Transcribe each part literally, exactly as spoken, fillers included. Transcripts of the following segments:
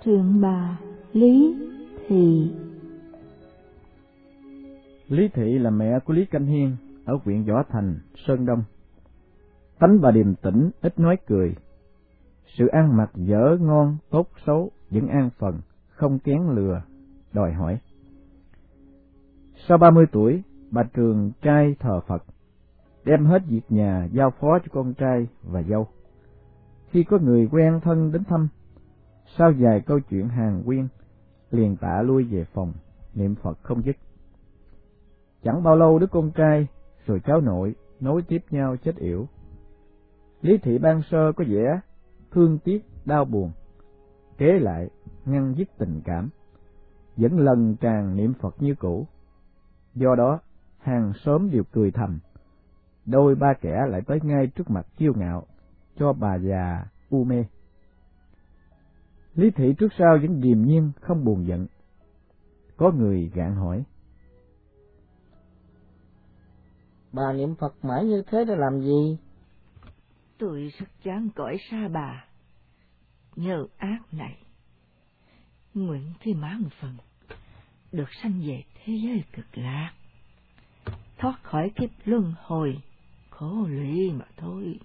Chương ba. Lý Thị. Lý Thị là mẹ của Lý Canh Hiên ở huyện Võ Thành, Sơn Đông. Tánh bà điềm tĩnh, ít nói cười. Sự ăn mặc dở ngon, tốt xấu vẫn an phận, không kén lừa, đòi hỏi. Sau ba mươi tuổi, bà trường trai thờ Phật, đem hết việc nhà giao phó cho con trai và dâu. Khi có người quen thân đến thăm, sau vài câu chuyện hàn huyên, liền tạ lui về phòng, niệm Phật không dứt. Chẳng bao lâu đứa con trai rồi cháu nội nối tiếp nhau chết yểu. Lý Thị ban sơ có vẻ thương tiếc đau buồn, kế lại ngăn dứt tình cảm, vẫn lần tràn niệm Phật như cũ. Do đó hàng xóm đều cười thầm, đôi ba kẻ lại tới ngay trước mặt kiêu ngạo, cho bà già u mê. Lý Thị trước sau vẫn điềm nhiên không buồn giận. Có người gạn hỏi: Bà niệm Phật mãi như thế để làm gì? Tôi rất chán cõi xa bà, nhờ ác này, nguyện khi má một phần, được sanh về thế giới cực lạc, thoát khỏi kiếp luân hồi, khổ lụy mà thôi.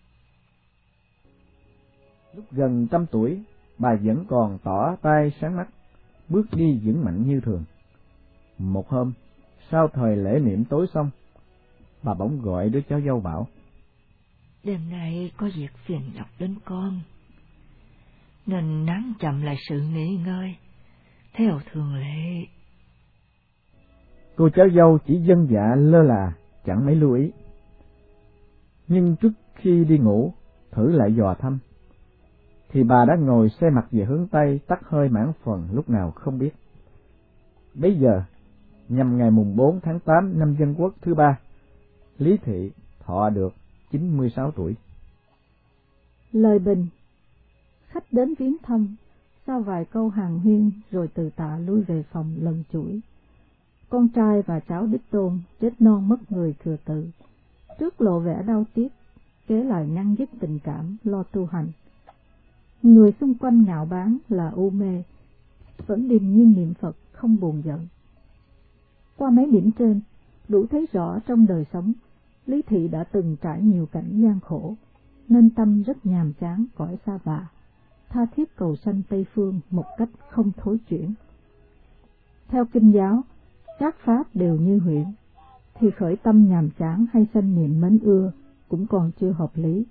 Lúc gần trăm tuổi, bà vẫn còn tỏ tay sáng mắt, bước đi vững mạnh như thường. Một hôm, sau thời lễ niệm tối xong, bà bỗng gọi đứa cháu dâu bảo: Đêm nay có việc phiền nhọc đến con, nên nắng chậm lại sự nghỉ ngơi, theo thường lệ. Cô cháu dâu chỉ vâng dạ lơ là, chẳng mấy lưu ý. Nhưng trước khi đi ngủ, thử lại dò thăm, thì bà đã ngồi xoay mặt về hướng Tây, tắt hơi mãn phần lúc nào không biết. Bấy giờ, nhằm ngày mùng bốn tháng tám năm Dân Quốc thứ ba, Lý Thị thọ được chín mươi sáu tuổi. Lời bình. Khách đến viếng thăm, sau vài câu hàn huyên rồi từ tạ lui về phòng lần chuỗi. Con trai và cháu đích tôn chết non mất người thừa tự, trước lộ vẻ đau tiếc, kế lại ngăn dứt tình cảm lo tu hành. Người xung quanh ngạo báng là u mê, vẫn điềm nhiên niệm Phật không buồn giận. Qua mấy điểm trên, đủ thấy rõ trong đời sống, Lý Thị đã từng trải nhiều cảnh gian khổ, nên tâm rất nhàm chán cõi xa vạ, tha thiết cầu sanh Tây Phương một cách không thối chuyển. Theo Kinh giáo, các pháp đều như huyễn, thì khởi tâm nhàm chán hay sanh niệm mến ưa cũng còn chưa hợp lý.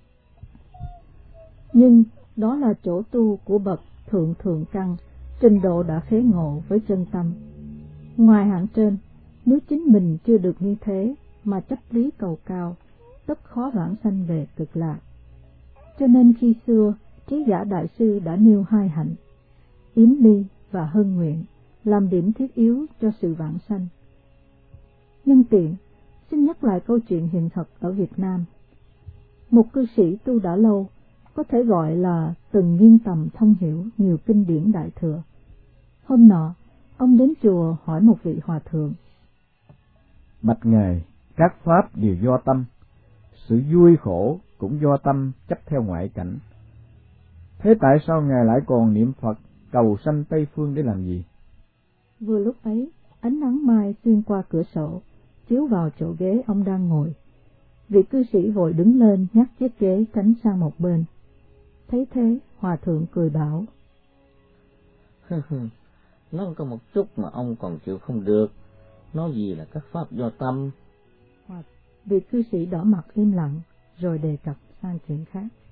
Nhưng đó là chỗ tu của bậc thượng thượng căn, trình độ đã khế ngộ với chân tâm. Ngoài hạng trên, nếu chính mình chưa được như thế mà chấp lý cầu cao, tất khó vãng sanh về cực lạc. Cho nên khi xưa, Trí Giả Đại Sư đã nêu hai hạnh, yếm ly và hân nguyện, làm điểm thiết yếu cho sự vãng sanh. Nhân tiện, xin nhắc lại câu chuyện hiện thực ở Việt Nam. Một cư sĩ tu đã lâu, có thể gọi là từng nghiên tầm thông hiểu nhiều kinh điển Đại Thừa. Hôm nọ, ông đến chùa hỏi một vị hòa thượng: Bạch Ngài, các pháp đều do tâm, sự vui khổ cũng do tâm chấp theo ngoại cảnh. Thế tại sao Ngài lại còn niệm Phật cầu sanh Tây Phương để làm gì? Vừa lúc ấy, ánh nắng mai xuyên qua cửa sổ, chiếu vào chỗ ghế ông đang ngồi. Vị cư sĩ vội đứng lên nhắc chiếc ghế tránh sang một bên. Thấy thế, hòa thượng cười bảo: Nói có một chút mà ông còn chịu không được, nói gì là các pháp do tâm. Vị cư sĩ đỏ mặt im lặng, rồi đề cập sang chuyện khác.